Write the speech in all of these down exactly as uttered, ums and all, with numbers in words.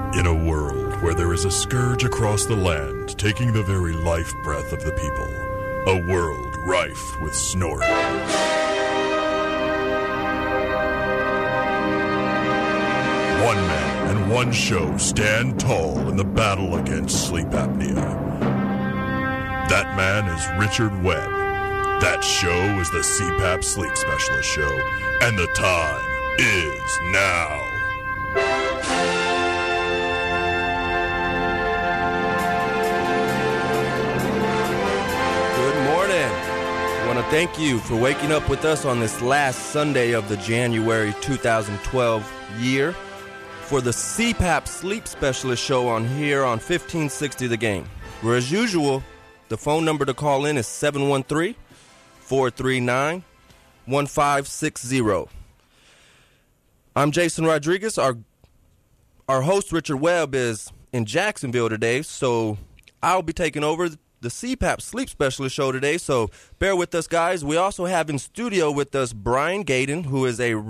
In a world where there is a scourge across the land, taking the very life breath of the people, a world rife with snoring. One man and one show stand tall in the battle against sleep apnea. That man is Richard Webb. That show is the C PAP Sleep Specialist Show, and the time is now. Good morning. I want to thank you for waking up with us on this last Sunday of the January two thousand twelve year for the C PAP Sleep Specialist Show on here on fifteen sixty The Game. Where, as usual, the phone number to call in is seven one three, four three nine, one five six zero. I'm Jason Rodriguez. Our our host, Richard Webb, is in Jacksonville today, so I'll be taking over the C PAP Sleep Specialist Show today, so bear with us, guys. We also have in studio with us Brian Gaden, who is a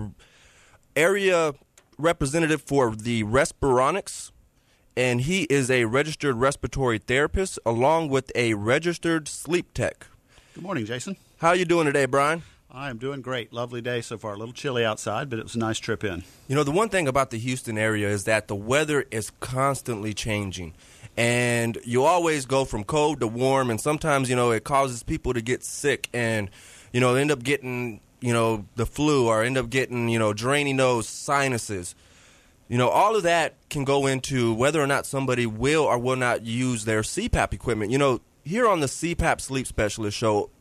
area representative for the Respironics, and he is a registered respiratory therapist along with a registered sleep tech. Good morning, Jason. How are you doing today, Brian? I am doing great. Lovely day so far. A little chilly outside, but it was a nice trip in. You know, the one thing about the Houston area is that the weather is constantly changing. And you always go from cold to warm, and sometimes, you know, it causes people to get sick and, you know, end up getting, you know, the flu or end up getting, you know, draining nose, sinuses. You know, all of that can go into whether or not somebody will or will not use their C PAP equipment. You know, here on the C PAP Sleep Specialist Show,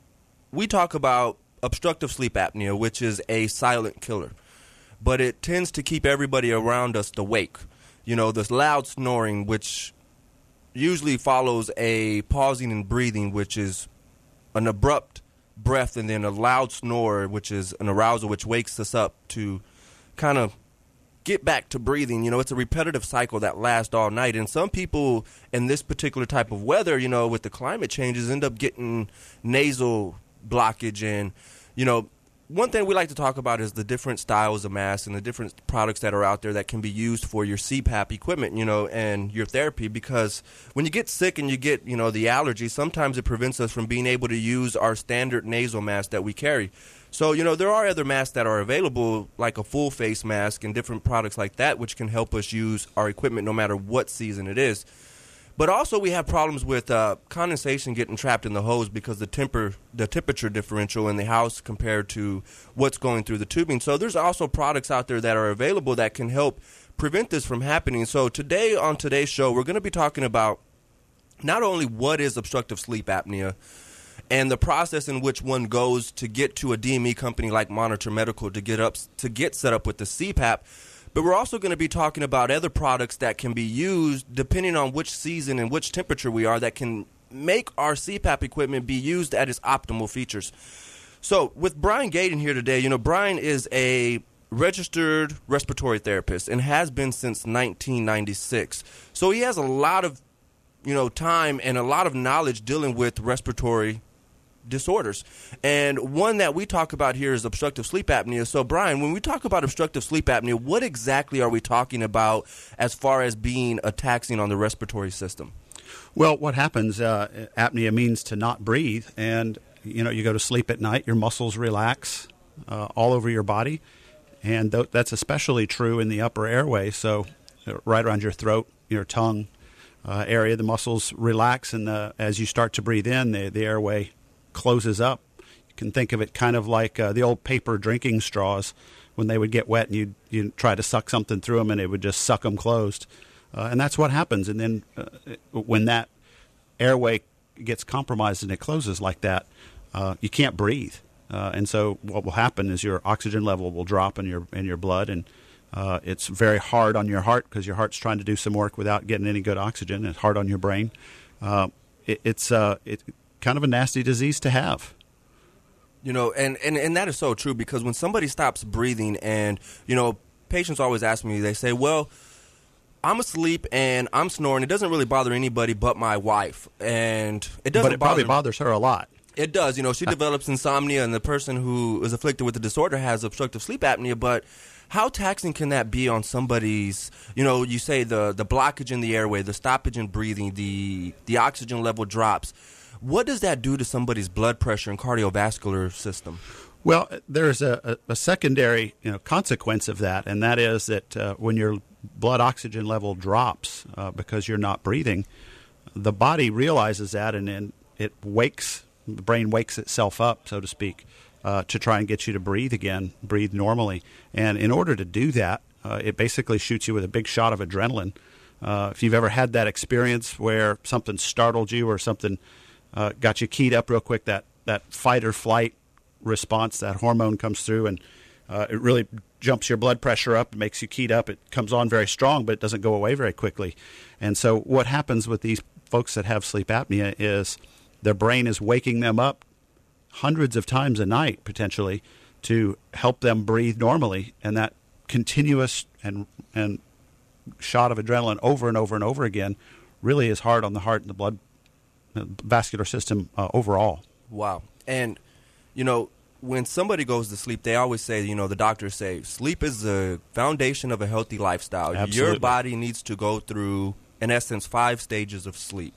we talk about obstructive sleep apnea, which is a silent killer. But it tends to keep everybody around us awake. You know, this loud snoring, which usually follows a pausing and breathing, which is an abrupt breath, and then a loud snore, which is an arousal, which wakes us up to kind of get back to breathing. You know, it's a repetitive cycle that lasts all night. And some people in this particular type of weather, you know, with the climate changes, end up getting nasal blockage. And, you know, one thing we like to talk about is the different styles of masks and the different products that are out there that can be used for your C PAP equipment, you know, and your therapy, because when you get sick and you get, you know, the allergy, sometimes it prevents us from being able to use our standard nasal mask that we carry. So, you know, there are other masks that are available, like a full face mask and different products like that, which can help us use our equipment no matter what season it is. But also we have problems with uh, condensation getting trapped in the hose because the temper, the temperature differential in the house compared to what's going through the tubing. So there's also products out there that are available that can help prevent this from happening. So today on today's show, we're going to be talking about not only what is obstructive sleep apnea and the process in which one goes to get to a D M E company like Monitor Medical to get up to get set up with the C PAP. But we're also going to be talking about other products that can be used depending on which season and which temperature we are that can make our C PAP equipment be used at its optimal features. So with Brian Gaden here today, you know, Brian is a registered respiratory therapist and has been since nineteen ninety-six. So he has a lot of, you know, time and a lot of knowledge dealing with respiratory disorders. And one that we talk about here is obstructive sleep apnea. So, Brian, when we talk about obstructive sleep apnea, what exactly are we talking about as far as being a taxing on the respiratory system? Well, what happens, uh, apnea means to not breathe, and, you know, you go to sleep at night, your muscles relax uh, all over your body, and th- that's especially true in the upper airway, so uh, right around your throat, your tongue uh, area, the muscles relax, and the, as you start to breathe in, the, the airway closes up. You can think of it kind of like uh, the old paper drinking straws when they would get wet and you'd, you'd try to suck something through them and it would just suck them closed. Uh, and that's what happens. And then uh, when that airway gets compromised and it closes like that, uh, you can't breathe. Uh, and so what will happen is your oxygen level will drop in your in your blood, and uh, it's very hard on your heart because your heart's trying to do some work without getting any good oxygen. It's hard on your brain. Uh, it, it's uh, it. kind of a nasty disease to have. You know, and, and, and that is so true, because when somebody stops breathing and, you know, patients always ask me, they say, well, I'm asleep and I'm snoring. It doesn't really bother anybody but my wife. And it doesn't But it bother probably bothers her a lot. It does. You know, she develops insomnia, and the person who is afflicted with the disorder has obstructive sleep apnea. But how taxing can that be on somebody's, you know, you say the, the blockage in the airway, the stoppage in breathing, the, the oxygen level drops. What does that do to somebody's blood pressure and cardiovascular system? Well, there's a, a, a secondary, you know, consequence of that, and that is that uh, when your blood oxygen level drops uh, because you're not breathing, the body realizes that, and then it wakes, the brain wakes itself up, so to speak, uh, to try and get you to breathe again, breathe normally. And in order to do that, uh, it basically shoots you with a big shot of adrenaline. Uh, if you've ever had that experience where something startled you or something uh, got you keyed up real quick, that, that fight or flight response, that hormone comes through, and uh, it really jumps your blood pressure up, makes you keyed up. It comes on very strong, but it doesn't go away very quickly. And so what happens with these folks that have sleep apnea is their brain is waking them up hundreds of times a night, potentially, to help them breathe normally. And that continuous and and shot of adrenaline over and over and over again really is hard on the heart and the blood uh, vascular system uh, overall. Wow. And, you know, when somebody goes to sleep, they always say, you know, the doctors say, sleep is the foundation of a healthy lifestyle. Absolutely. Your body needs to go through, in essence, five stages of sleep.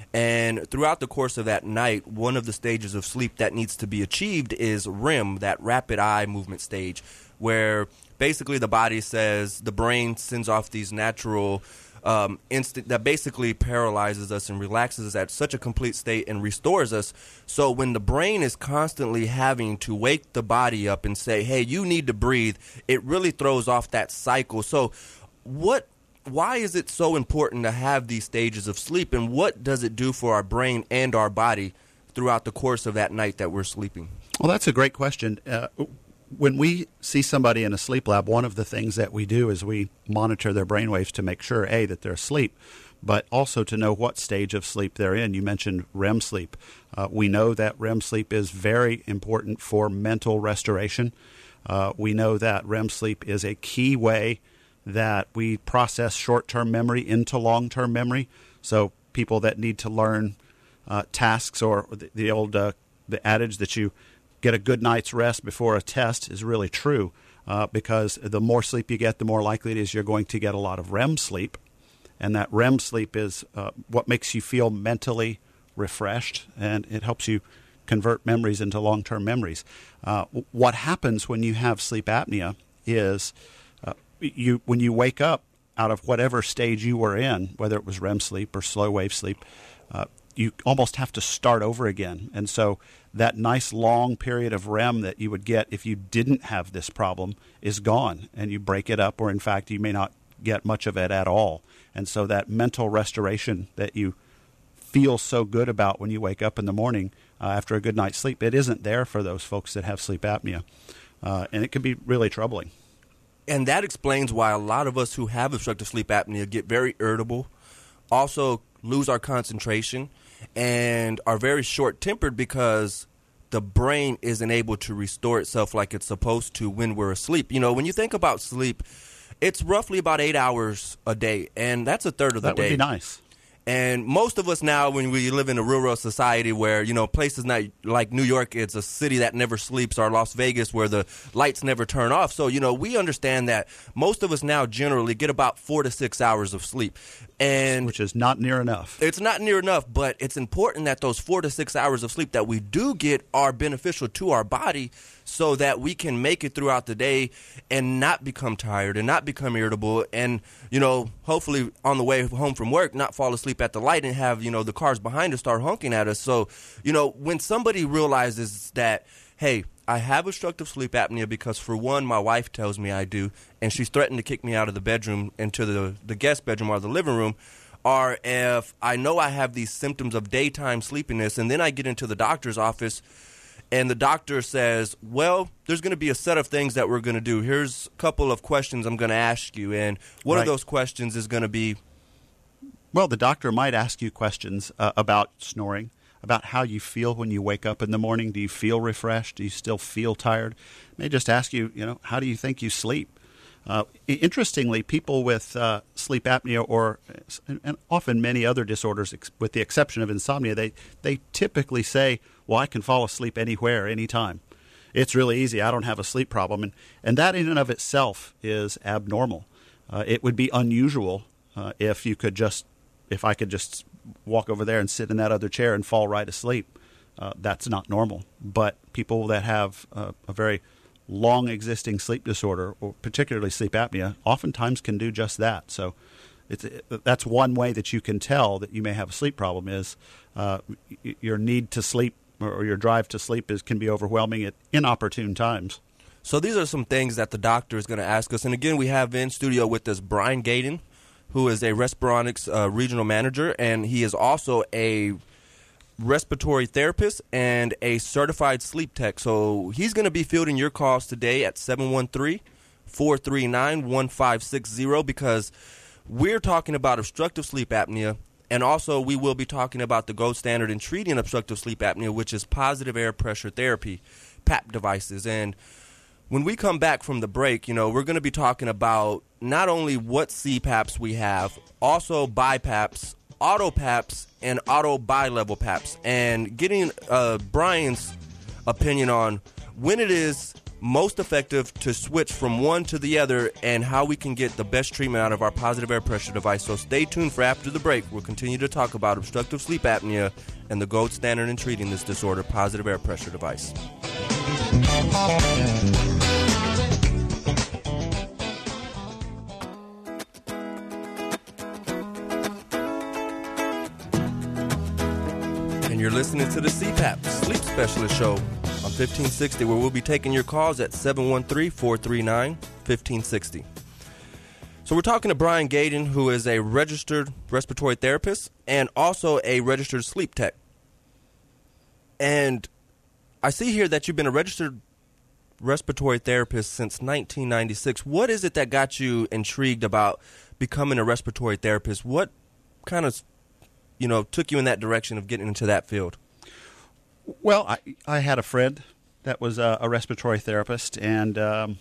And throughout the course of that night, one of the stages of sleep that needs to be achieved is R E M, that rapid eye movement stage, where basically the body says, the brain sends off these natural um, instant that basically paralyzes us and relaxes us at such a complete state and restores us. So when the brain is constantly having to wake the body up and say, hey, you need to breathe, it really throws off that cycle. So what why is it so important to have these stages of sleep, and what does it do for our brain and our body throughout the course of that night that we're sleeping? Well, that's a great question. Uh, when we see somebody in a sleep lab, one of the things that we do is we monitor their brainwaves to make sure, A, that they're asleep, but also to know what stage of sleep they're in. You mentioned R E M sleep. Uh, we know that R E M sleep is very important for mental restoration. Uh, we know that R E M sleep is a key way that we process short-term memory into long-term memory. So people that need to learn uh, tasks, or the, the old uh, the adage that you get a good night's rest before a test is really true, uh, because the more sleep you get, the more likely it is you're going to get a lot of R E M sleep. And that R E M sleep is uh, what makes you feel mentally refreshed, and it helps you convert memories into long-term memories. Uh, what happens when you have sleep apnea is You, when you wake up out of whatever stage you were in, whether it was R E M sleep or slow wave sleep, uh, you almost have to start over again. And so that nice long period of R E M that you would get if you didn't have this problem is gone, and you break it up, or in fact, you may not get much of it at all. And so that mental restoration that you feel so good about when you wake up in the morning uh, after a good night's sleep, it isn't there for those folks that have sleep apnea. Uh, and it can be really troubling. And that explains why a lot of us who have obstructive sleep apnea get very irritable, also lose our concentration, and are very short-tempered because the brain isn't able to restore itself like it's supposed to when we're asleep. You know, when you think about sleep, it's roughly about eight hours a day, and that's a third of the that day. That would be nice. And most of us now, when we live in a rural society where, you know, places not like New York, it's a city that never sleeps, or Las Vegas where the lights never turn off. So, you know, we understand that most of us now generally get about four to six hours of sleep. And which is not near enough. It's not near enough, but it's important that those four to six hours of sleep that we do get are beneficial to our body, so that we can make it throughout the day and not become tired and not become irritable, and, you know, hopefully on the way home from work, not fall asleep at the light and have, you know, the cars behind us start honking at us. So, you know, when somebody realizes that, hey, I have obstructive sleep apnea because, for one, my wife tells me I do, and she's threatened to kick me out of the bedroom into the, the guest bedroom or the living room, or if I know I have these symptoms of daytime sleepiness, and then I get into the doctor's office, and the doctor says, well, there's going to be a set of things that we're going to do. Here's a couple of questions I'm going to ask you. And one right. of those questions is going to be... Well, the doctor might ask you questions uh, about snoring, about how you feel when you wake up in the morning. Do you feel refreshed? Do you still feel tired? May just ask you, you know, how do you think you sleep? Uh, interestingly, people with uh, sleep apnea or and often many other disorders, ex- with the exception of insomnia, they, they typically say, well, I can fall asleep anywhere, anytime. It's really easy. I don't have a sleep problem. And, and that in and of itself is abnormal. Uh, it would be unusual uh, if you could just, if I could just walk over there and sit in that other chair and fall right asleep. Uh, that's not normal. But people that have uh, a very long existing sleep disorder, or particularly sleep apnea, oftentimes can do just that. So it's, that's one way that you can tell that you may have a sleep problem is uh, your need to sleep or your drive to sleep is can be overwhelming at inopportune times. So these are some things that the doctor is going to ask us. And again, we have in studio with us Brian Gaden, who is a Respironics uh, regional manager, and he is also a respiratory therapist and a certified sleep tech. So he's going to be fielding your calls today at seven one three, four three nine, one five six zero because we're talking about obstructive sleep apnea, and also we will be talking about the gold standard in treating obstructive sleep apnea, which is positive air pressure therapy, P A P devices. And when we come back from the break, you know, we're going to be talking about not only what C PAPs we have, also BiPAPs, auto PAPs, and auto bi-level PAPs, and getting uh, Brian's opinion on when it is most effective to switch from one to the other and how we can get the best treatment out of our positive air pressure device. So stay tuned for after the break. We'll continue to talk about obstructive sleep apnea and the gold standard in treating this disorder, positive air pressure device. And you're listening to the C PAP Sleep Specialist Show on fifteen sixty, where we'll be taking your calls at seven one three, four three nine, one five six zero. So we're talking to Brian Gaden, who is a registered respiratory therapist and also a registered sleep tech. And I see here that you've been a registered respiratory therapist since nineteen ninety-six. What is it that got you intrigued about becoming a respiratory therapist? What kind of, you know, took you in that direction of getting into that field? Well, I, I had a friend that was a, a respiratory therapist, and um,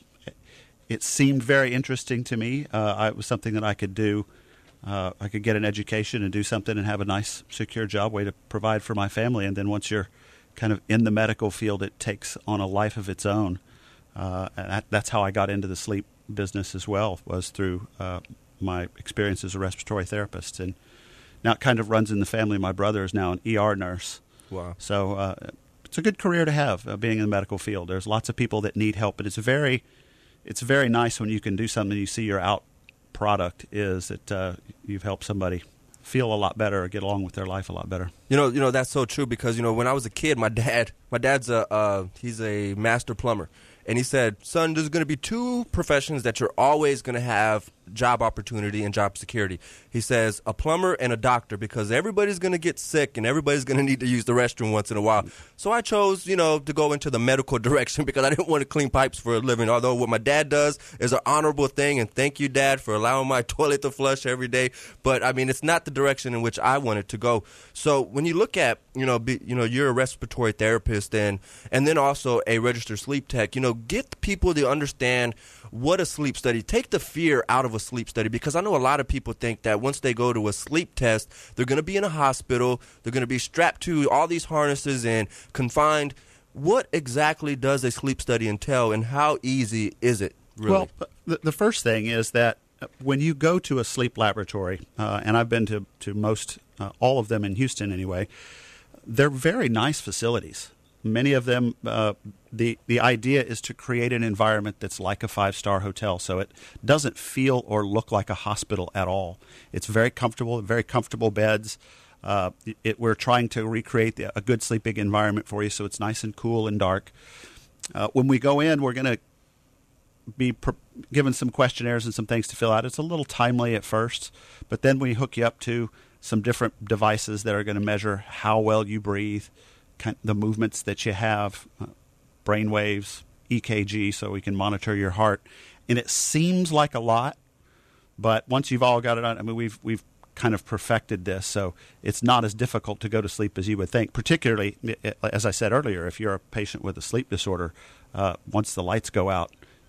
it seemed very interesting to me. Uh, I, it was something that I could do. Uh, I could get an education and do something and have a nice, secure job, way to provide for my family. And then once you're kind of in the medical field, it takes on a life of its own. Uh, and that, that's how I got into the sleep business as well, was through uh, my experience as a respiratory therapist. And now it kind of runs in the family. My brother is now an E R nurse. Wow. So uh, it's a good career to have, uh, being in the medical field. There's lots of people that need help, but it's very, it's very nice when you can do something, you see your out product is that uh, you've helped somebody feel a lot better or get along with their life a lot better. You know, you know that's so true because, you know, when I was a kid, my dad, my dad's a, uh, he's a master plumber. And he said, son, there's going to be two professions that you're always going to have job opportunity and job security. He says a plumber and a doctor, because everybody's going to get sick and everybody's going to need to use the restroom once in a while. So I chose, you know, to go into the medical direction because I didn't want to clean pipes for a living. Although what my dad does is an honorable thing, and thank you, Dad, for allowing my toilet to flush every day. But I mean, it's not the direction in which I wanted to go. So when you look at, you know, be, you know, you're a respiratory therapist and and then also a registered sleep tech, you know, get people to understand what a sleep study, take the fear out of a sleep study, because I know a lot of people think that once they go to a sleep test, they're going to be in a hospital, they're going to be strapped to all these harnesses and confined. What exactly does a sleep study entail, and how easy is it, really? Well, the, the first thing is that when you go to a sleep laboratory, uh, and I've been to, to most, uh, all of them in Houston anyway, they're very nice facilities. Many of them, uh, the the idea is to create an environment that's like a five-star hotel, so it doesn't feel or look like a hospital at all. It's very comfortable, very comfortable beds. Uh, it, we're trying to recreate the, a good sleeping environment for you, so it's nice and cool and dark. Uh, when we go in, we're going to be pr- given some questionnaires and some things to fill out. It's a little timely at first, but then we hook you up to some different devices that are going to measure how well you breathe, kind of the movements that you have, uh, brain waves, E K G, so we can monitor your heart. And it seems like a lot, but once you've all got it on, I mean, we've we've kind of perfected this, so it's not as difficult to go to sleep as you would think, particularly, as I said earlier, if you're a patient with a sleep disorder, uh, once the lights go out,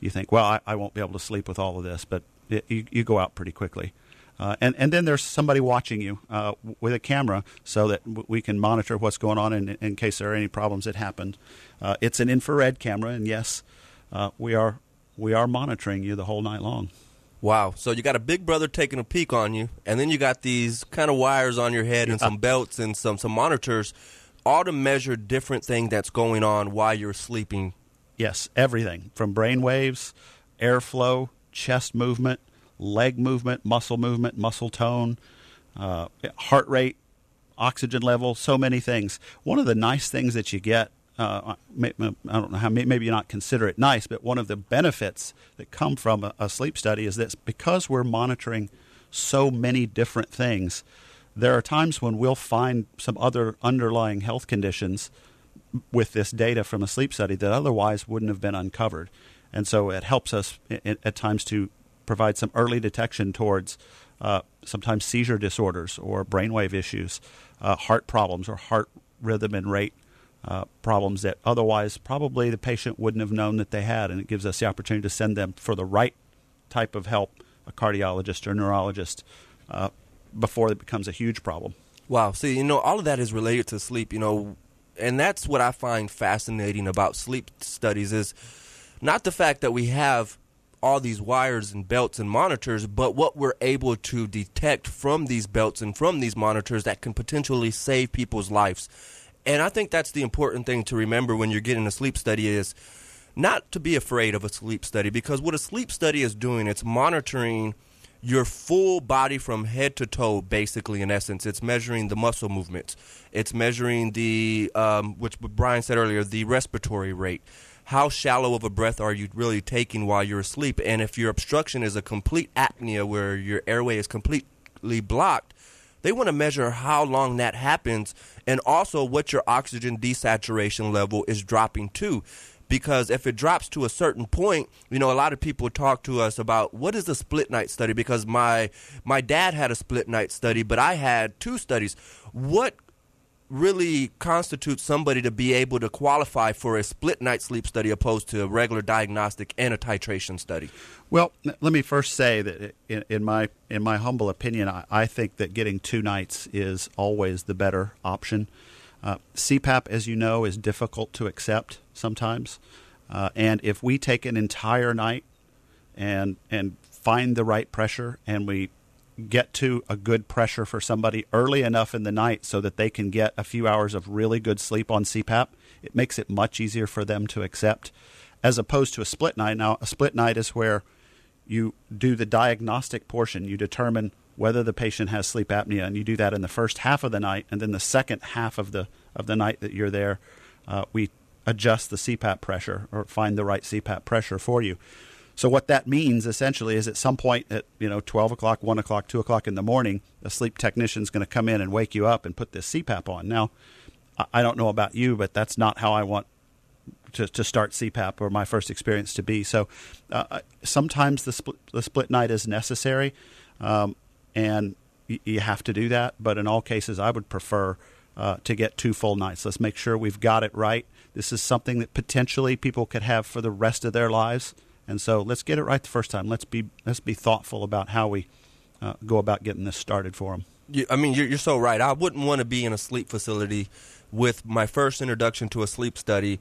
you think, well, I, I won't be able to sleep with all of this, but it, you, you go out pretty quickly. Uh, and, and then there's somebody watching you uh, with a camera so that w- we can monitor what's going on in, in case there are any problems that happened. Uh, it's an infrared camera, and yes, uh, we are we are monitoring you the whole night long. Wow. So you got a big brother taking a peek on you, and then you got these kind of wires on your head and some belts and some, some monitors, all to measure different things that's going on while you're sleeping. Yes, everything from brain waves, airflow, chest movement, leg movement, muscle movement, muscle tone, uh, heart rate, oxygen level, so many things. One of the nice things that you get, uh, I don't know how, maybe you're not consider it nice, but one of the benefits that come from a, a sleep study is that because we're monitoring so many different things, there are times when we'll find some other underlying health conditions with this data from a sleep study that otherwise wouldn't have been uncovered. And so it helps us at times to provide some early detection towards uh, sometimes seizure disorders or brainwave issues, uh, heart problems or heart rhythm and rate uh, problems that otherwise probably the patient wouldn't have known that they had. And it gives us the opportunity to send them for the right type of help, a cardiologist or neurologist, uh, before it becomes a huge problem. Wow. See, you know, all of that is related to sleep, you know, and that's what I find fascinating about sleep studies is not the fact that we have all these wires and belts and monitors, but what we're able to detect from these belts and from these monitors that can potentially save people's lives. And I think that's the important thing to remember when you're getting a sleep study is not to be afraid of a sleep study, because what a sleep study is doing, it's monitoring your full body from head to toe, basically, in essence. It's measuring the muscle movements. It's measuring the, um, which Brian said earlier, the respiratory rate. How shallow of a breath are you really taking while you're asleep? And if your obstruction is a complete apnea where your airway is completely blocked, they want to measure how long that happens and also what your oxygen desaturation level is dropping to. Because if it drops to a certain point, you know, a lot of people talk to us about what is a split night study, because my my dad had a split night study, but I had two studies. What really constitutes somebody to be able to qualify for a split night sleep study opposed to a regular diagnostic and a titration study? Well, let me first say that in, in my in my humble opinion, I, I think that getting two nights is always the better option. Uh, C PAP, as you know, is difficult to accept sometimes. Uh, and if we take an entire night and and find the right pressure and we get to a good pressure for somebody early enough in the night so that they can get a few hours of really good sleep on C PAP, it makes it much easier for them to accept, as opposed to a split night. Now, a split night is where you do the diagnostic portion. You determine whether the patient has sleep apnea, and you do that in the first half of the night, and then the second half of the of the night that you're there, uh, we adjust the C PAP pressure or find the right C PAP pressure for you. So what that means essentially is at some point at you know twelve o'clock, one o'clock, two o'clock in the morning, a sleep technician is going to come in and wake you up and put this C PAP on. Now, I don't know about you, but that's not how I want to, to start C PAP or my first experience to be. So uh, sometimes the split, the split night is necessary. Um, And you have to do that. But in all cases, I would prefer uh, to get two full nights. Let's make sure we've got it right. This is something that potentially people could have for the rest of their lives. And so let's get it right the first time. Let's be let's be thoughtful about how we uh, go about getting this started for them. You, I mean, you're, you're so right. I wouldn't want to be in a sleep facility with my first introduction to a sleep study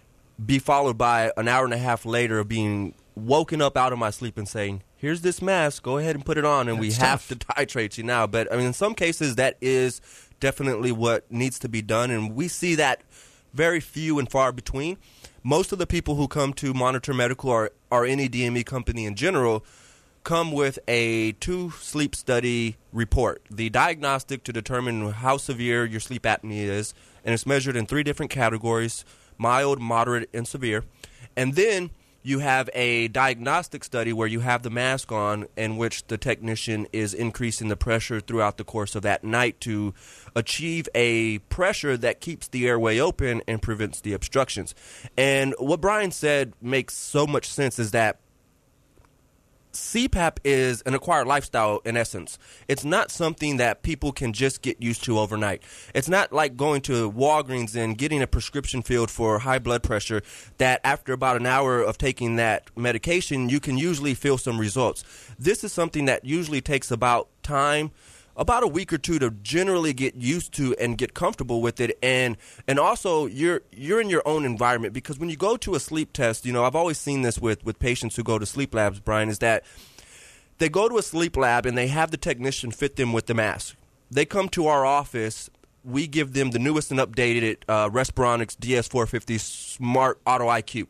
be followed by an hour and a half later of being woken up out of my sleep and saying, here's this mask, go ahead and put it on, and That's we have tough. to titrate you now. But, I mean, in some cases, that is definitely what needs to be done, and we see that very few and far between. Most of the people who come to Monitor Medical or, or any D M E company in general come with a two-sleep study report, the diagnostic to determine how severe your sleep apnea is, and it's measured in three different categories, mild, moderate, and severe. And then you have a diagnostic study where you have the mask on, in which the technician is increasing the pressure throughout the course of that night to achieve a pressure that keeps the airway open and prevents the obstructions. And what Brian said makes so much sense is that C PAP is an acquired lifestyle in essence. It's not something that people can just get used to overnight. It's not like going to Walgreens and getting a prescription filled for high blood pressure that after about an hour of taking that medication, you can usually feel some results. This is something that usually takes about time, about a week or two to generally get used to and get comfortable with it. And and also you're you're in your own environment, because when you go to a sleep test, you know, I've always seen this with, with patients who go to sleep labs, Brian, is that they go to a sleep lab and they have the technician fit them with the mask. They come to our office. We give them the newest and updated uh, Respironics D S four fifty Smart Auto I Q.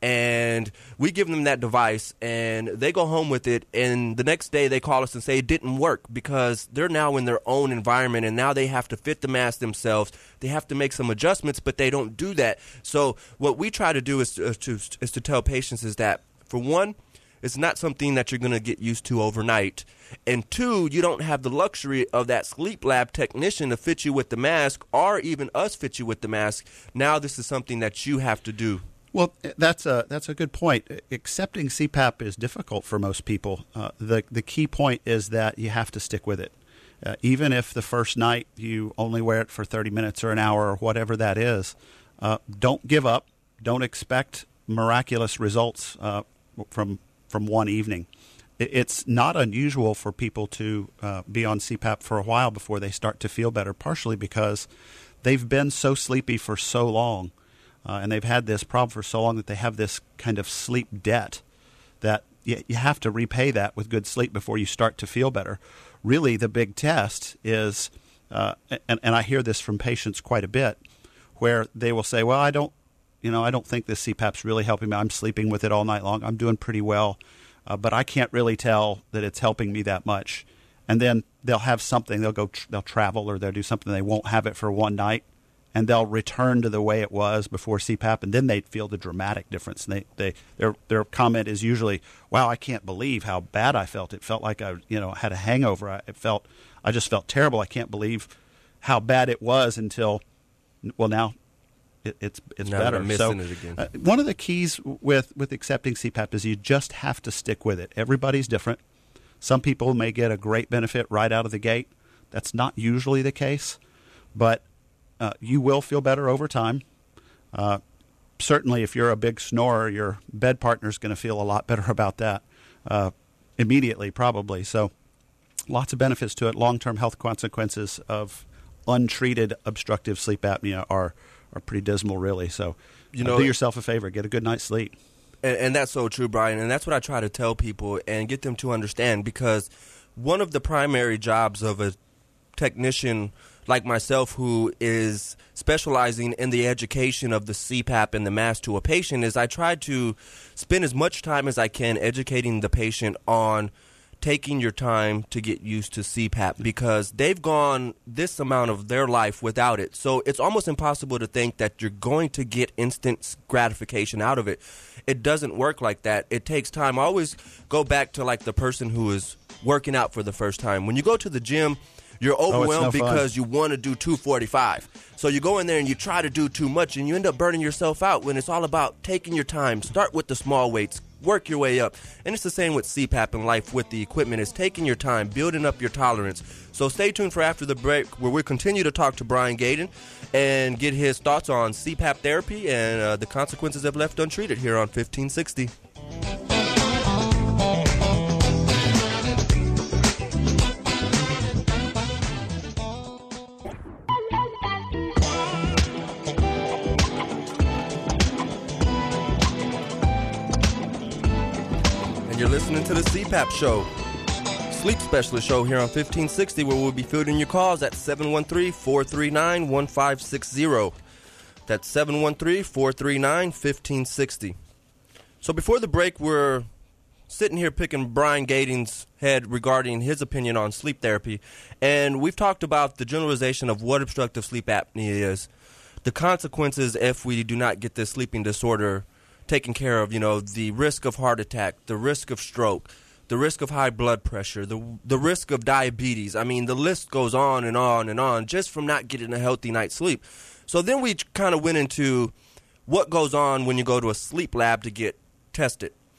And we give them that device, and they go home with it, and the next day they call us and say it didn't work, because they're now in their own environment, and now they have to fit the mask themselves. They have to make some adjustments, but they don't do that. So what we try to do is to, to, is to tell patients is that, for one, it's not something that you're going to get used to overnight. And two, you don't have the luxury of that sleep lab technician to fit you with the mask, or even us fit you with the mask. Now this is something that you have to do. Well, that's a that's a good point. Accepting C PAP is difficult for most people. Uh, the the key point is that you have to stick with it. Uh, even if the first night you only wear it for thirty minutes or an hour or whatever that is, uh, don't give up. Don't expect miraculous results uh, from from one evening. It, it's not unusual for people to uh, be on C PAP for a while before they start to feel better, partially because they've been so sleepy for so long. Uh, and they've had this problem for so long that they have this kind of sleep debt that you, you have to repay that with good sleep before you start to feel better. Really, the big test is, uh, and, and I hear this from patients quite a bit, where they will say, well, I don't, you know, I don't think this C PAP's really helping me. I'm sleeping with it all night long. I'm doing pretty well, uh, but I can't really tell that it's helping me that much. And then they'll have something, they'll go, tr- they'll travel or they'll do something, they won't have it for one night, and they'll return to the way it was before C PAP, and then they feel the dramatic difference. And they, they, their, their comment is usually, "Wow, I can't believe how bad I felt. It felt like I, you know, had a hangover. I, it felt, I just felt terrible. I can't believe how bad it was until, well, now it, it's it's now better." I'm missing so, it again. Uh, one of the keys with with accepting C PAP is you just have to stick with it. Everybody's different. Some people may get a great benefit right out of the gate. That's not usually the case, but Uh, you will feel better over time. Uh, certainly, if you're a big snorer, your bed partner's going to feel a lot better about that uh, immediately, probably. So lots of benefits to it. Long-term health consequences of untreated obstructive sleep apnea are, are pretty dismal, really. So you know, uh, do yourself a favor. Get a good night's sleep. And, and that's so true, Brian. And that's what I try to tell people and get them to understand, because one of the primary jobs of a technician like myself, who is specializing in the education of the C PAP and the mask to a patient, is I try to spend as much time as I can educating the patient on taking your time to get used to C PAP, because they've gone this amount of their life without it. So it's almost impossible to think that you're going to get instant gratification out of it. It doesn't work like that. It takes time. I always go back to like the person who is working out for the first time. When you go to the gym, you're overwhelmed oh, no because you want to do two forty-five. So you go in there and you try to do too much, and you end up burning yourself out, when it's all about taking your time. Start with the small weights. Work your way up. And it's the same with C PAP in life with the equipment. It's taking your time, building up your tolerance. So stay tuned for after the break, where we'll continue to talk to Brian Gaden and get his thoughts on C PAP therapy and uh, the consequences of left untreated here on fifteen sixty. You're listening to the C PAP Show, Sleep Specialist Show here on fifteen sixty, where we'll be fielding your calls at seven one three, four three nine, one five six zero. That's seven one three, four three nine, one five six zero. So before the break, we're sitting here picking Brian Gaden's head regarding his opinion on sleep therapy, and we've talked about the generalization of what obstructive sleep apnea is, the consequences if we do not get this sleeping disorder taken care of, you know, the risk of heart attack, the risk of stroke, the risk of high blood pressure, the the risk of diabetes. I mean, the list goes on and on and on just from not getting a healthy night's sleep. So then we kind of went into what goes on when you go to a sleep lab to get tested.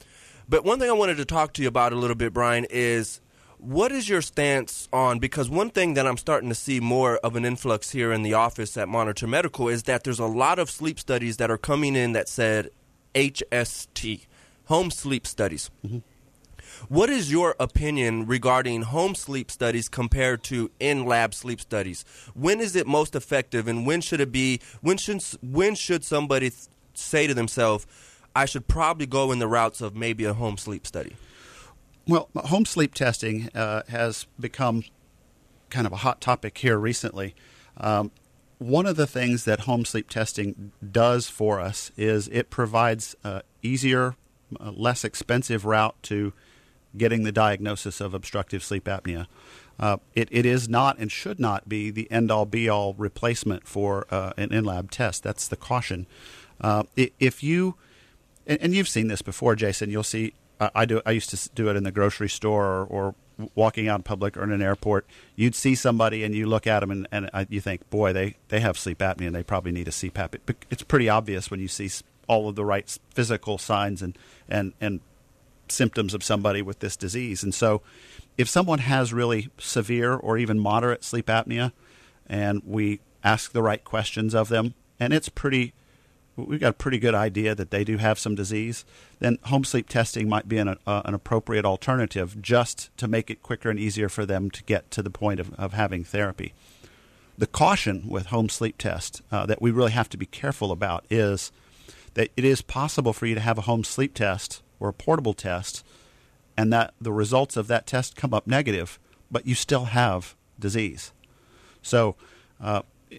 But one thing I wanted to talk to you about a little bit, Brian, is what is your stance on, because one thing that I'm starting to see more of an influx here in the office at Monitor Medical is that there's a lot of sleep studies that are coming in that said H S T, home sleep studies. Mm-hmm. What is your opinion regarding home sleep studies compared to in-lab sleep studies? When is it most effective, and when should it be? When should when should somebody th- say to themselves, I should probably go in the routes of maybe a home sleep study? Well, home sleep testing uh, has become kind of a hot topic here recently. Um, one of the things that home sleep testing does for us is it provides an easier, uh, less expensive route to getting the diagnosis of obstructive sleep apnea. Uh, it, it is not and should not be the end-all, be-all replacement for uh, an in-lab test. That's the caution. Uh, if you, and, and you've seen this before, Jason, you'll see, uh, I do. I used to do it in the grocery store or, or walking out in public or in an airport. You'd see somebody and you look at them and, and uh, you think, boy, they, they have sleep apnea and they probably need a C PAP. It, it's pretty obvious when you see all of the right physical signs and, and, and symptoms of somebody with this disease. And so if someone has really severe or even moderate sleep apnea and we ask the right questions of them, and it's pretty, we've got a pretty good idea that they do have some disease, then home sleep testing might be an, uh, an appropriate alternative just to make it quicker and easier for them to get to the point of, of having therapy. The caution with home sleep test uh, that we really have to be careful about is that it is possible for you to have a home sleep test or a portable test, and that the results of that test come up negative, but you still have disease. So uh,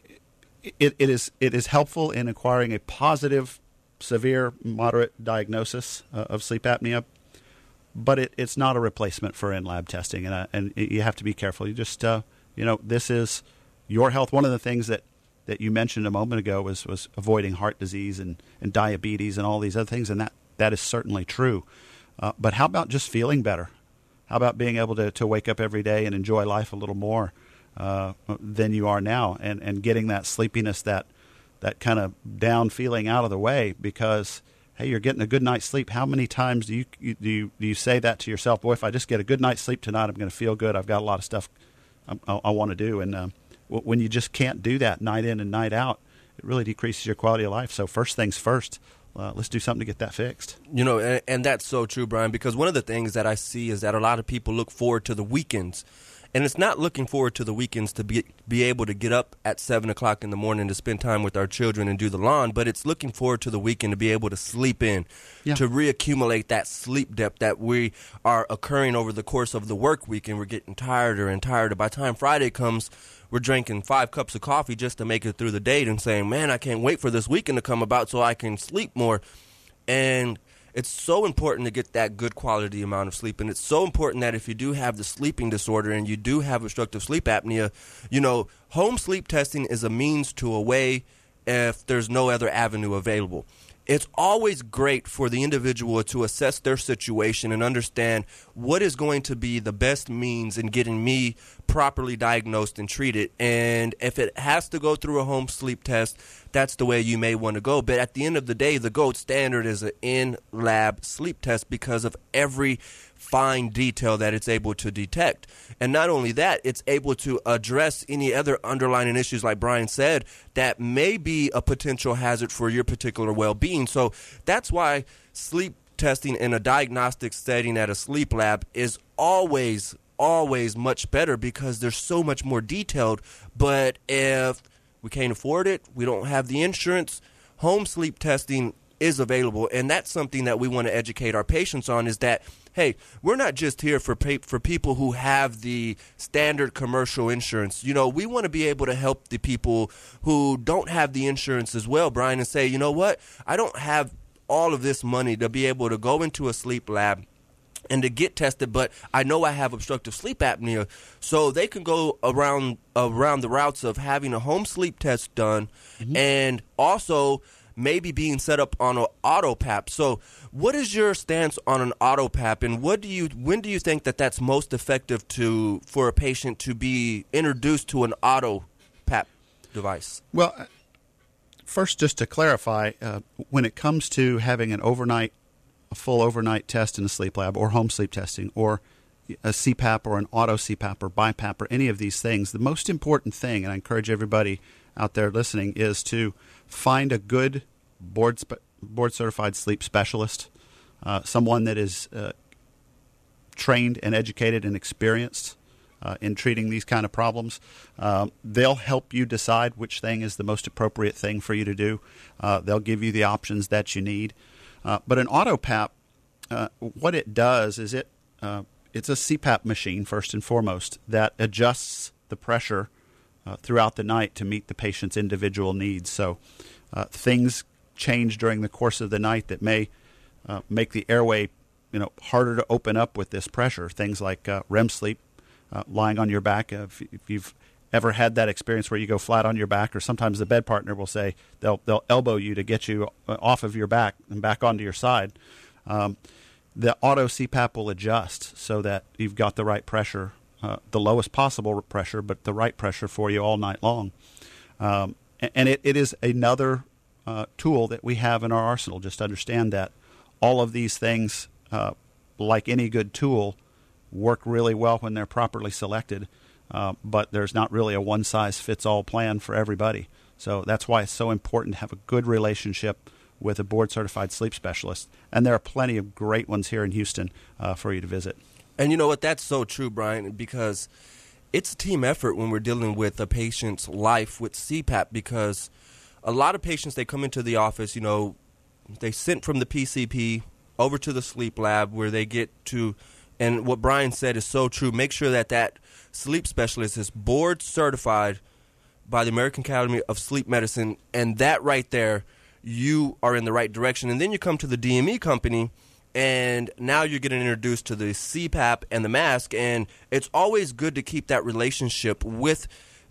it, it is it is helpful in acquiring a positive, severe, moderate diagnosis uh, of sleep apnea, but it, it's not a replacement for in-lab testing, and uh, and you have to be careful. You just uh, you know this is your health. One of the things that, that you mentioned a moment ago was was avoiding heart disease and, and diabetes and all these other things, and that. That is certainly true. Uh, but how about just feeling better? How about being able to, to wake up every day and enjoy life a little more uh, than you are now, and, and getting that sleepiness, that that kind of down feeling out of the way because, hey, you're getting a good night's sleep. How many times do you, you, do you, do you say that to yourself? Boy, if I just get a good night's sleep tonight, I'm going to feel good. I've got a lot of stuff I, I, I want to do. And uh, when you just can't do that night in and night out, it really decreases your quality of life. So first things first. Uh, let's do something to get that fixed. You know, and, and that's so true, Brian, because one of the things that I see is that a lot of people look forward to the weekends. And it's not looking forward to the weekends to be be able to get up at seven o'clock in the morning to spend time with our children and do the lawn, but it's looking forward to the weekend to be able to sleep in, yeah. to reaccumulate that sleep depth that we are occurring over the course of the work week, and we're getting tireder and tireder. By the time Friday comes, we're drinking five cups of coffee just to make it through the day and saying, man, I can't wait for this weekend to come about so I can sleep more. And it's so important to get that good quality amount of sleep. And it's so important that if you do have the sleeping disorder and you do have obstructive sleep apnea, you know, home sleep testing is a means to a way if there's no other avenue available. It's always great for the individual to assess their situation and understand what is going to be the best means in getting me properly diagnosed and treated. And if it has to go through a home sleep test, that's the way you may want to go. But at the end of the day, the gold standard is an in-lab sleep test because of every fine detail that it's able to detect. And not only that, it's able to address any other underlying issues, like Brian said, that may be a potential hazard for your particular well-being. So that's why sleep testing in a diagnostic setting at a sleep lab is always, always much better because they're so much more detailed. But if we can't afford it, we don't have the insurance, home sleep testing is available. And that's something that we want to educate our patients on, is that hey, we're not just here for pay, for people who have the standard commercial insurance. You know, we want to be able to help the people who don't have the insurance as well, Brian, and say, you know what, I don't have all of this money to be able to go into a sleep lab and to get tested, but I know I have obstructive sleep apnea, so they can go around around the routes of having a home sleep test done, mm-hmm. and also maybe being set up on an auto PAP. So what is your stance on an auto PAP, and what do you when do you think that that's most effective to for a patient to be introduced to an auto PAP device? Well, first, just to clarify, uh, when it comes to having an overnight a full overnight test in a sleep lab or home sleep testing or a C PAP or an auto C PAP or BiPAP or any of these things, the most important thing, and I encourage everybody out there listening, is to find a good board spe- board certified sleep specialist, uh, someone that is uh, trained and educated and experienced uh, in treating these kind of problems. Um, they'll help you decide which thing is the most appropriate thing for you to do. Uh, they'll give you the options that you need. Uh, but an auto PAP, uh, what it does is it uh, it's a C PAP machine, first and foremost, that adjusts the pressure uh, throughout the night to meet the patient's individual needs. So uh, things change during the course of the night that may uh, make the airway, you know, harder to open up with this pressure. Things like uh, R E M sleep, uh, lying on your back. Uh, if, if you've ever had that experience where you go flat on your back, or sometimes the bed partner will say they'll they'll elbow you to get you off of your back and back onto your side. Um, the auto C PAP will adjust so that you've got the right pressure, uh, the lowest possible pressure, but the right pressure for you all night long. Um, and it, it is another uh, tool that we have in our arsenal. Just understand that all of these things, uh, like any good tool, work really well when they're properly selected, uh, but there's not really a one-size-fits-all plan for everybody. So that's why it's so important to have a good relationship with a board-certified sleep specialist. And there are plenty of great ones here in Houston uh, for you to visit. And you know what? That's so true, Brian, because it's a team effort when we're dealing with a patient's life with C PAP, because a lot of patients, they come into the office, you know, they sent from the P C P over to the sleep lab where they get to, and what Brian said is so true, make sure that that sleep specialist is board certified by the American Academy of Sleep Medicine, and that right there, you are in the right direction. And then you come to the D M E company, and now you're getting introduced to the C PAP and the mask, and it's always good to keep that relationship with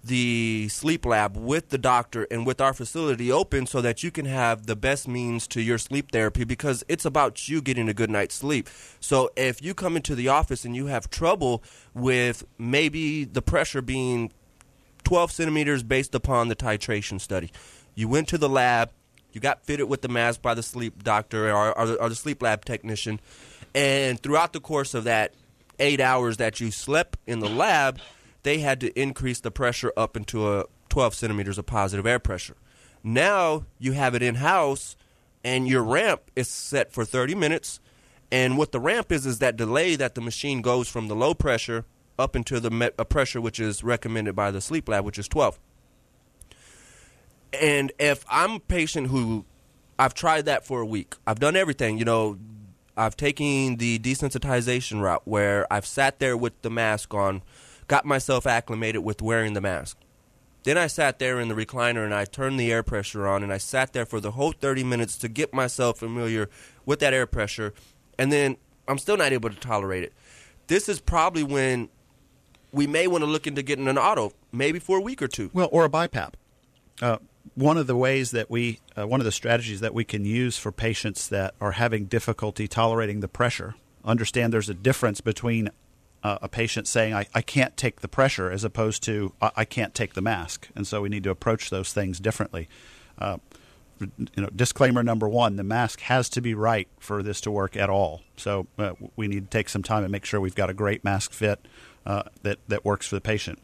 the sleep lab, with the doctor, and with our facility open so that you can have the best means to your sleep therapy, because it's about you getting a good night's sleep. So if you come into the office and you have trouble with maybe the pressure being twelve centimeters based upon the titration study, you went to the lab, you got fitted with the mask by the sleep doctor or, or, the, or the sleep lab technician, and throughout the course of that eight hours that you slept in the lab, they had to increase the pressure up into a twelve centimeters of positive air pressure. Now you have it in-house, and your ramp is set for thirty minutes, and what the ramp is is that delay that the machine goes from the low pressure up into the me- a pressure which is recommended by the sleep lab, which is twelve. And if I'm a patient who, I've tried that for a week, I've done everything, you know, I've taken the desensitization route where I've sat there with the mask on, got myself acclimated with wearing the mask. Then I sat there in the recliner and I turned the air pressure on, and I sat there for the whole thirty minutes to get myself familiar with that air pressure, and then I'm still not able to tolerate it. This is probably when we may want to look into getting an auto, maybe for a week or two. Well, or a BiPAP. Uh, one of the ways that we, uh, one of the strategies that we can use for patients that are having difficulty tolerating the pressure, understand there's a difference between uh, a patient saying, I, I can't take the pressure, as opposed to, I, I can't take the mask. And so we need to approach those things differently. Uh, you know, disclaimer number one, the mask has to be right for this to work at all. So uh, we need to take some time and make sure we've got a great mask fit uh, that, that works for the patient.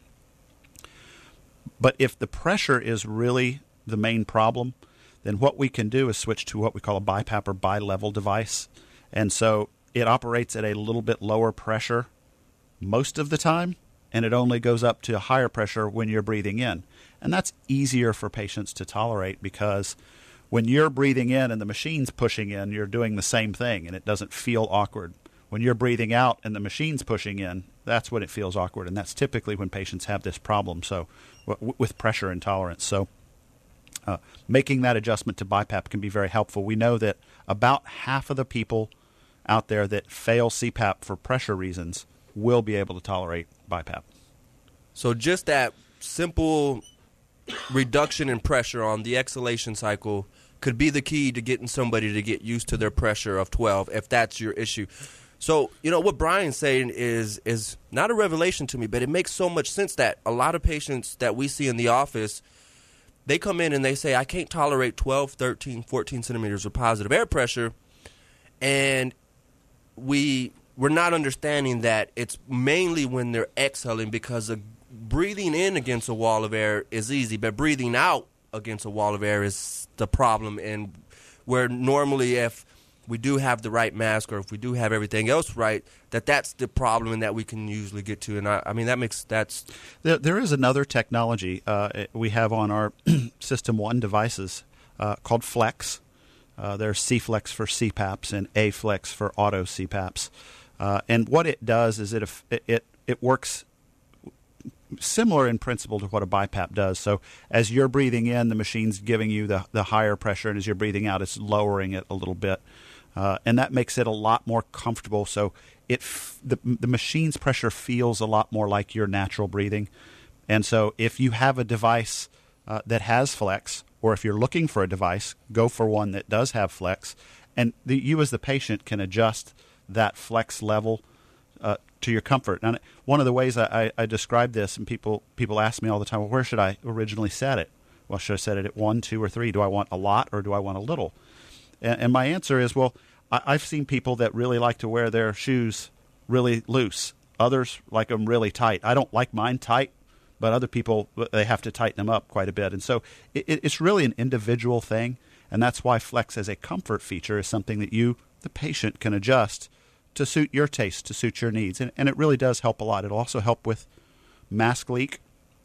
But if the pressure is really the main problem, then what we can do is switch to what we call a BiPAP or bi-level device. And so it operates at a little bit lower pressure most of the time, and it only goes up to a higher pressure when you're breathing in. And that's easier for patients to tolerate, because when you're breathing in and the machine's pushing in, you're doing the same thing, and it doesn't feel awkward. When you're breathing out and the machine's pushing in, that's when it feels awkward, and that's typically when patients have this problem. So w- with pressure intolerance. So uh, making that adjustment to BiPAP can be very helpful. We know that about half of the people out there that fail C PAP for pressure reasons will be able to tolerate BiPAP. So just that simple reduction in pressure on the exhalation cycle could be the key to getting somebody to get used to their pressure of twelve, if that's your issue. So, you know, what Brian's saying is is not a revelation to me, but it makes so much sense that a lot of patients that we see in the office, they come in and they say, I can't tolerate twelve, thirteen, fourteen centimeters of positive air pressure. and we we're not understanding that it's mainly when they're exhaling, because of breathing in against a wall of air is easy, but breathing out against a wall of air is the problem. And where normally if we do have the right mask, or if we do have everything else right, that that's the problem and that we can usually get to. And I, I mean, that makes that's there, there is another technology uh, we have on our System One devices uh, called Flex. Uh, there's C-Flex for C PAPs and A-Flex for auto C PAPs. Uh, and what it does is it it it works similar in principle to what a BiPAP does. So as you're breathing in, the machine's giving you the, the higher pressure, and as you're breathing out, it's lowering it a little bit. Uh, and that makes it a lot more comfortable. So it f- the, the machine's pressure feels a lot more like your natural breathing. And so if you have a device uh, that has Flex, or if you're looking for a device, go for one that does have Flex. And the, you as the patient can adjust that Flex level uh, to your comfort. And one of the ways I, I, I describe this, and people people ask me all the time, well, where should I originally set it? Well, should I set it at one, two, or three? Do I want a lot, or do I want a little? And, and my answer is, well, I, I've seen people that really like to wear their shoes really loose. Others like them really tight. I don't like mine tight, but other people, they have to tighten them up quite a bit. And so it, it's really an individual thing, and that's why Flex as a comfort feature is something that you, the patient, can adjust to suit your taste, to suit your needs. And, and it really does help a lot. It'll also help with mask leak.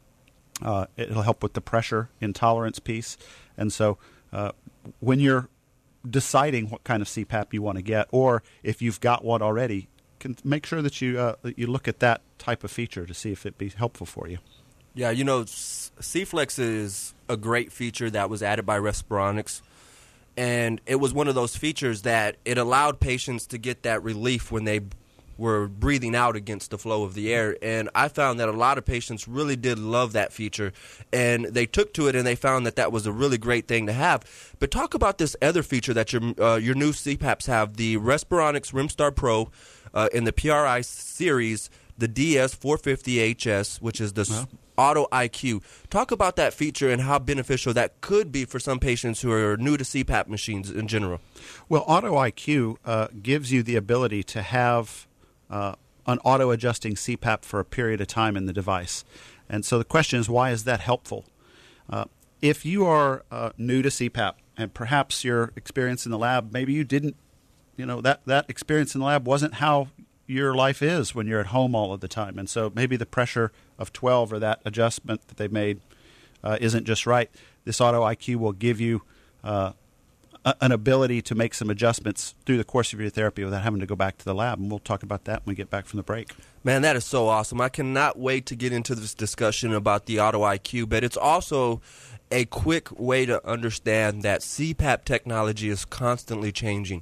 Uh, it'll help with the pressure intolerance piece. And so uh, when you're deciding what kind of C PAP you want to get, or if you've got one already, can make sure that you uh, you look at that type of feature to see if it'd be helpful for you. Yeah, you know, C-Flex is a great feature that was added by Respironics. And it was one of those features that it allowed patients to get that relief when they were breathing out against the flow of the air. And I found that a lot of patients really did love that feature. And they took to it, and they found that that was a really great thing to have. But talk about this other feature that your uh, your new C PAPs have, the Respironics Rimstar Pro uh, in the P R I series, the D S four fifty H S, which is the wow. Auto I Q. Talk about that feature and how beneficial that could be for some patients who are new to C PAP machines in general. Well, Auto I Q uh, gives you the ability to have uh, an auto-adjusting C PAP for a period of time in the device. And so the question is, why is that helpful? Uh, if you are uh, new to C PAP, and perhaps your experience in the lab, maybe you didn't, you know, that, that experience in the lab wasn't how your life is when you're at home all of the time. And so maybe the pressure of twelve, or that adjustment that they made uh, isn't just right. This Auto I Q will give you uh, a, an ability to make some adjustments through the course of your therapy without having to go back to the lab. And we'll talk about that when we get back from the break. Man, that is so awesome. I cannot wait to get into this discussion about the Auto I Q, but it's also a quick way to understand that C PAP technology is constantly changing.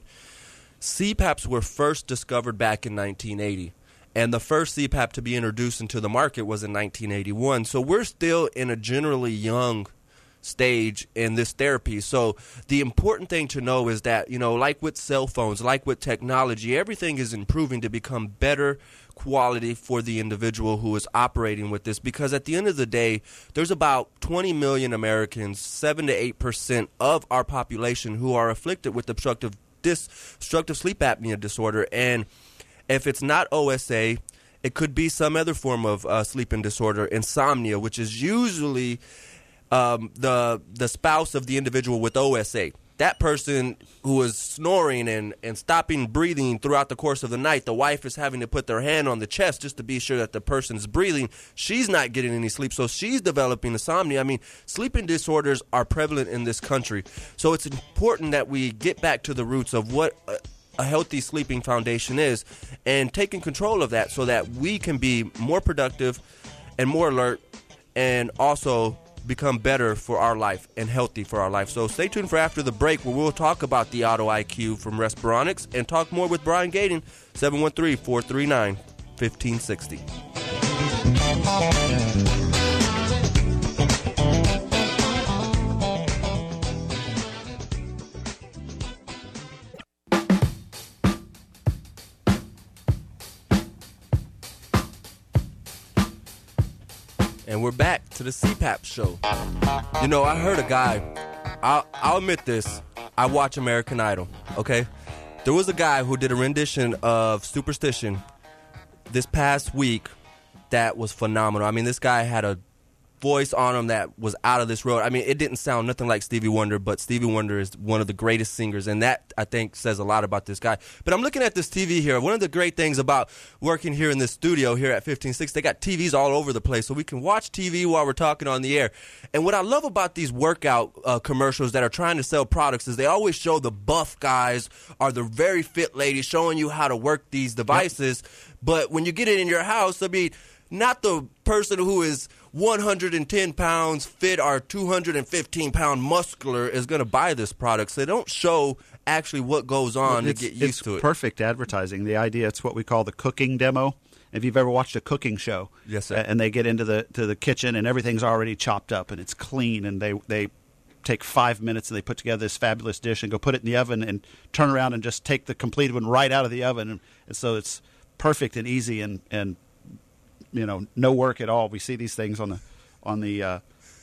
C PAPs were first discovered back in nineteen eighty, and the first C PAP to be introduced into the market was in nineteen eighty-one. So we're still in a generally young stage in this therapy. So the important thing to know is that, you know, like with cell phones, like with technology, everything is improving to become better quality for the individual who is operating with this, because at the end of the day, there's about twenty million Americans, seven to eight percent of our population, who are afflicted with obstructive This obstructive sleep apnea disorder. And if it's not O S A, it could be some other form of uh, sleeping disorder, insomnia, which is usually um, the the spouse of the individual with O S A. That person who is snoring and, and stopping breathing throughout the course of the night, the wife is having to put their hand on the chest just to be sure that the person's breathing. She's not getting any sleep, so she's developing insomnia. I mean, sleeping disorders are prevalent in this country. So it's important that we get back to the roots of what a, a healthy sleeping foundation is, and taking control of that so that we can be more productive and more alert, and also become better for our life and healthy for our life. So stay tuned for after the break, where we'll talk about the Auto I Q from Respironics and talk more with Brian Gading, seven one three, four three nine, one five six zero. And we're back to the C PAP show. You know, I heard a guy, I'll, I'll admit this, I watch American Idol, okay? There was a guy who did a rendition of Superstition this past week that was phenomenal. I mean, this guy had a voice on him that was out of this world. I mean, it didn't sound nothing like Stevie Wonder, but Stevie Wonder is one of the greatest singers, and that, I think, says a lot about this guy. But I'm looking at this T V here. One of the great things about working here in this studio here at fifteen six, they got T Vs all over the place, so we can watch T V while we're talking on the air. And what I love about these workout uh, commercials that are trying to sell products is they always show the buff guys or the very fit ladies showing you how to work these devices. Yep. But when you get it in your house, I mean, not the person who is one hundred ten pounds fit or two hundred fifteen pound muscular is going to buy this product. So they don't show actually what goes on well, to get used to it. It's perfect advertising. The idea, it's what we call the cooking demo. If you've ever watched a cooking show, yes, sir. And they get into the to the kitchen and everything's already chopped up and it's clean, and they, they take five minutes and they put together this fabulous dish and go put it in the oven and turn around and just take the completed one right out of the oven. And, and so it's perfect and easy and, and you know, no work at all. We see these things on the on the uh,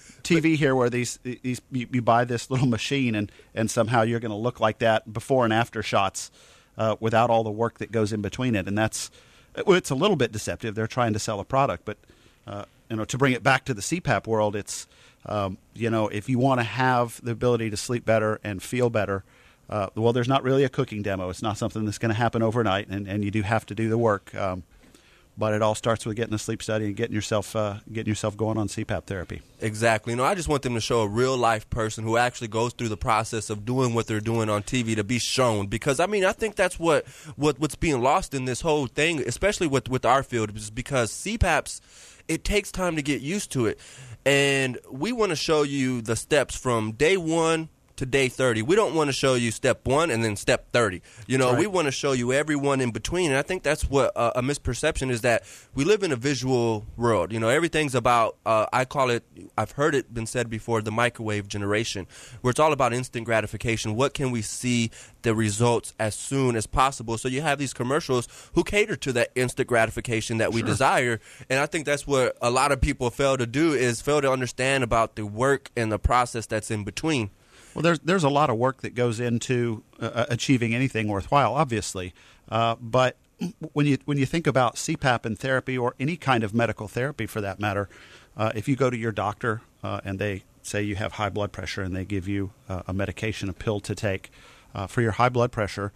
T V here, where these these you, you buy this little machine and, and somehow you're going to look like that before and after shots uh, without all the work that goes in between it. And that's well, it's a little bit deceptive. They're trying to sell a product, but uh, you know, to bring it back to the C PAP world, it's um, you know, if you want to have the ability to sleep better and feel better. Uh, well, there's not really a cooking demo. It's not something that's going to happen overnight, and, and you do have to do the work. Um, But it all starts with getting a sleep study and getting yourself uh, getting yourself going on C PAP therapy. Exactly. You know, I just want them to show a real-life person who actually goes through the process of doing what they're doing on T V to be shown. Because, I mean, I think that's what, what what's being lost in this whole thing, especially with, with our field, is because C PAPs, it takes time to get used to it. And we want to show you the steps from day one to day thirty. We don't want to show you step one and then step thirty. You know, right. We want to show you everyone in between. And I think that's what uh, a misperception is, that we live in a visual world. You know, everything's about, uh, I call it, I've heard it been said before, the microwave generation, where it's all about instant gratification. What can we see the results as soon as possible? So you have these commercials who cater to that instant gratification that we sure. desire. And I think that's what a lot of people fail to do, is fail to understand about the work and the process that's in between. Well, there's there's a lot of work that goes into uh, achieving anything worthwhile, obviously. Uh, but when you when you think about C PAP and therapy, or any kind of medical therapy for that matter, uh, if you go to your doctor uh, and they say you have high blood pressure and they give you uh, a medication, a pill to take uh, for your high blood pressure,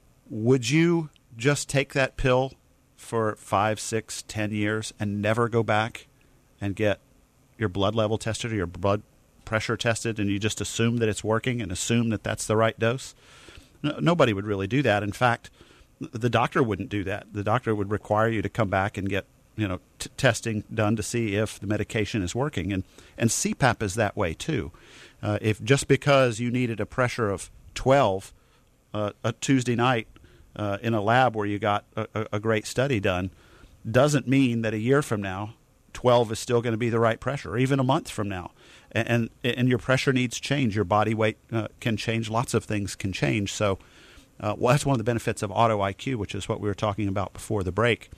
would you just take that pill for five, six, ten years and never go back and get your blood level tested or your blood pressure tested, and you just assume that it's working and assume that that's the right dose? No, nobody would really do that. In fact, the doctor wouldn't do that. The doctor would require you to come back and get, you know, t- testing done to see if the medication is working. And and C PAP is that way too. Uh, if just because you needed a pressure of twelve uh, a Tuesday night uh, in a lab where you got a, a great study done, doesn't mean that a year from now twelve is still going to be the right pressure, or even a month from now. And, and and your pressure needs change. Your body weight uh, can change. Lots of things can change. So uh, well, that's one of the benefits of Auto I Q, which is what we were talking about before the break.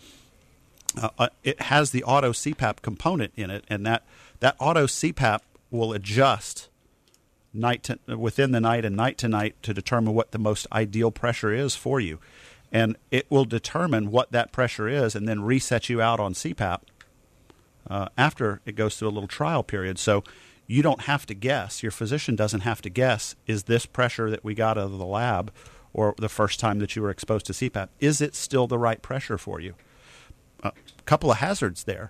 Uh, uh, it has the Auto C PAP component in it, and that, that Auto C PAP will adjust night to, within the night and night to night to determine what the most ideal pressure is for you. And it will determine what that pressure is and then reset you out on C PAP uh, after it goes through a little trial period. So you don't have to guess. Your physician doesn't have to guess, is this pressure that we got out of the lab or the first time that you were exposed to C PAP, is it still the right pressure for you? A uh, couple of hazards there.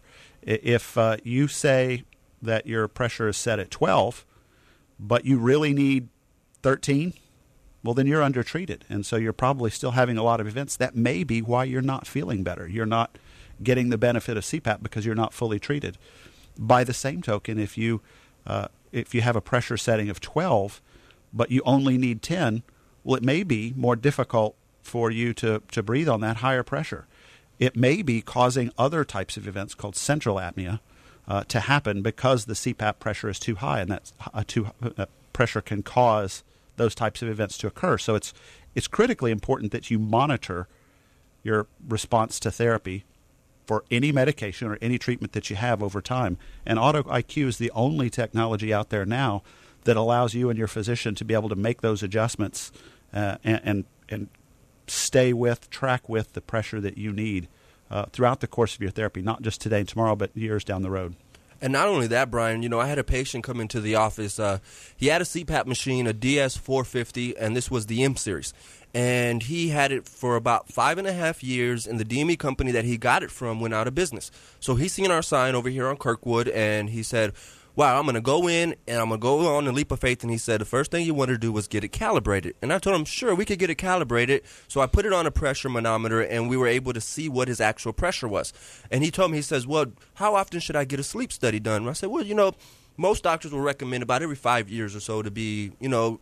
If uh, you say that your pressure is set at twelve, but you really need thirteen, well, then you're undertreated. And so you're probably still having a lot of events. That may be why you're not feeling better. You're not getting the benefit of C PAP because you're not fully treated. By the same token, if you Uh, if you have a pressure setting of twelve, but you only need ten, well, it may be more difficult for you to, to breathe on that higher pressure. It may be causing other types of events called central apnea uh, to happen because the C PAP pressure is too high, and that uh, too uh, pressure can cause those types of events to occur. So it's it's critically important that you monitor your response to therapy for any medication or any treatment that you have over time. And Auto I Q is the only technology out there now that allows you and your physician to be able to make those adjustments uh, and, and and stay with, track with the pressure that you need uh, throughout the course of your therapy, not just today and tomorrow, but years down the road. And not only that, Brian, you know, I had a patient come into the office. Uh, he had a C PAP machine, a D S four fifty, and this was the M series. And he had it for about five and a half years, and the D M E company that he got it from went out of business. So he's seen our sign over here on Kirkwood, and he said, wow, I'm going to go in, and I'm going to go on a leap of faith. And he said the first thing you wanted to do was get it calibrated. And I told him, sure, we could get it calibrated. So I put it on a pressure manometer, and we were able to see what his actual pressure was. And he told me, he says, well, how often should I get a sleep study done? And I said, well, you know, most doctors will recommend about every five years or so to be, you know,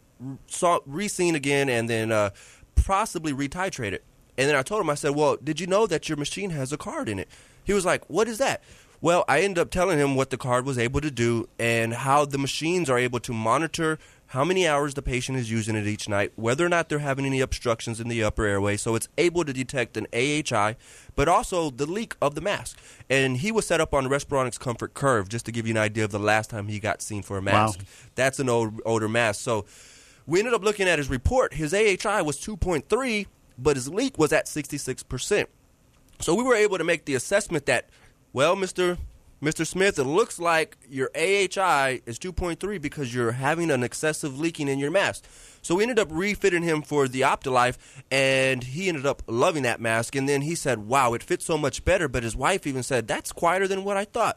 re-seen again and then uh, possibly retitrated. And then I told him, I said, well, did you know that your machine has a card in it? He was like, what is that? Well, I ended up telling him what the card was able to do and how the machines are able to monitor how many hours the patient is using it each night, whether or not they're having any obstructions in the upper airway. So it's able to detect an A H I, but also the leak of the mask. And he was set up on the Respironics Comfort Curve, just to give you an idea of the last time he got seen for a mask. Wow. That's an old, older mask. So we ended up looking at his report. His A H I was two point three, but his leak was at sixty-six percent. So we were able to make the assessment that, well, Mister Mister Smith, it looks like your A H I is two point three because you're having an excessive leaking in your mask. So we ended up refitting him for the Optilife, and he ended up loving that mask. And then he said, wow, it fits so much better. But his wife even said, that's quieter than what I thought.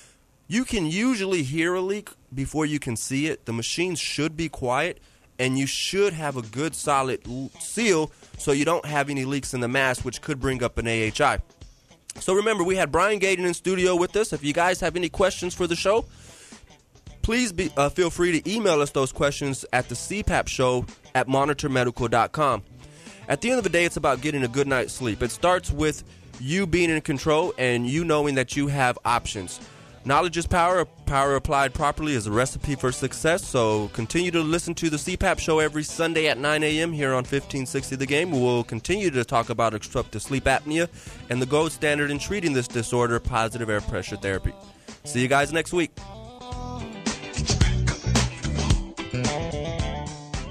You can usually hear a leak before you can see it. The machines should be quiet, and you should have a good solid seal so you don't have any leaks in the mask, which could bring up an A H I. So remember, we had Brian Gaden in studio with us. If you guys have any questions for the show, please be, uh, feel free to email us those questions at the C PAP show at monitor medical dot com. At the end of the day, it's about getting a good night's sleep. It starts with you being in control and you knowing that you have options. Knowledge is power. Power applied properly is a recipe for success. So continue to listen to the C PAP show every Sunday at nine a.m. here on fifteen sixty The Game. We'll continue to talk about obstructive sleep apnea and the gold standard in treating this disorder, positive air pressure therapy. See you guys next week.